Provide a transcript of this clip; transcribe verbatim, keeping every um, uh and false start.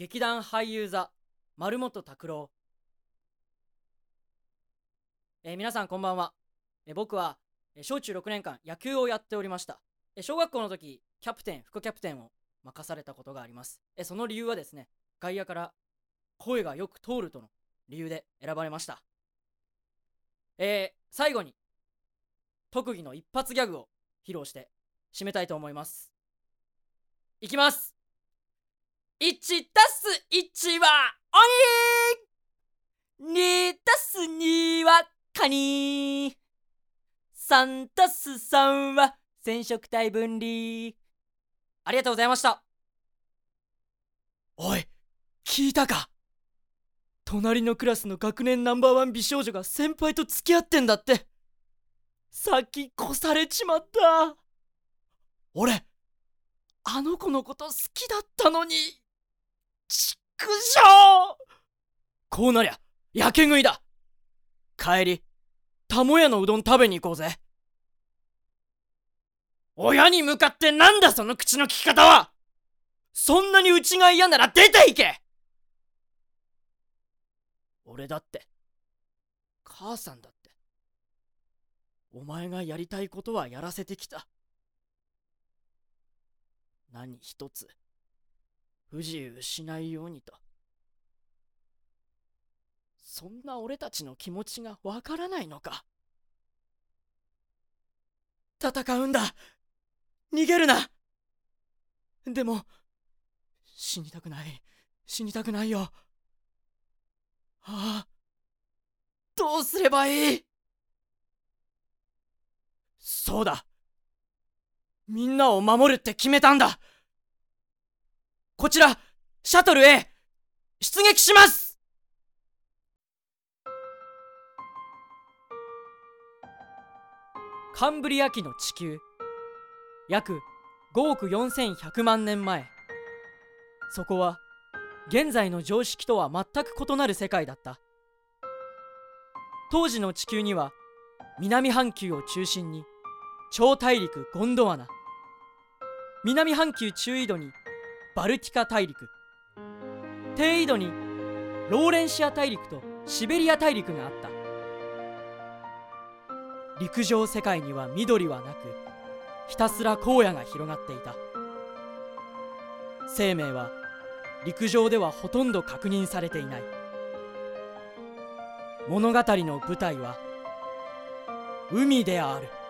劇団俳優座丸本拓郎。えー皆さんこんばんは。えー僕はえー小中ろくねんかん野球をやっておりました。えー小学校の時キャプテン副キャプテンを任されたことがあります。えーその理由はですね、外野から声がよく通るとの理由で選ばれました。えー最後に特技の一発ギャグを披露して締めたいと思います。いきます。いちたすいちは鬼、にたすにはカニ、さんたすさんは染色体分離。ありがとうございました。おい、聞いたか？隣のクラスの学年ナンバーワン美少女が先輩と付き合ってんだって。さっき越されちまった。俺あの子のこと好きだったのに。ちくしょう。こうなりゃやけ食いだ。帰りたもやのうどん食べに行こうぜ。親に向かってなんだその口の利き方は。そんなにうちが嫌なら出て行け。俺だって母さんだってお前がやりたいことはやらせてきた。何一つ不自由しないようにと。そんな俺たちの気持ちがわからないのか。戦うんだ。逃げるな。でも死にたくない。死にたくないよ。ああ、どうすればいい。そうだ、みんなを守るって決めたんだ。こちらシャトル A 出撃します。カンブリア紀の地球、約ごおくよんせんひゃくまんねんまえ。そこは現在の常識とは全く異なる世界だった。当時の地球には南半球を中心に超大陸ゴンドワナ、南半球中緯度にバルティカ大陸、低緯度にローレンシア大陸とシベリア大陸があった。陸上世界には緑はなく、ひたすら荒野が広がっていた。生命は陸上ではほとんど確認されていない。物語の舞台は海である。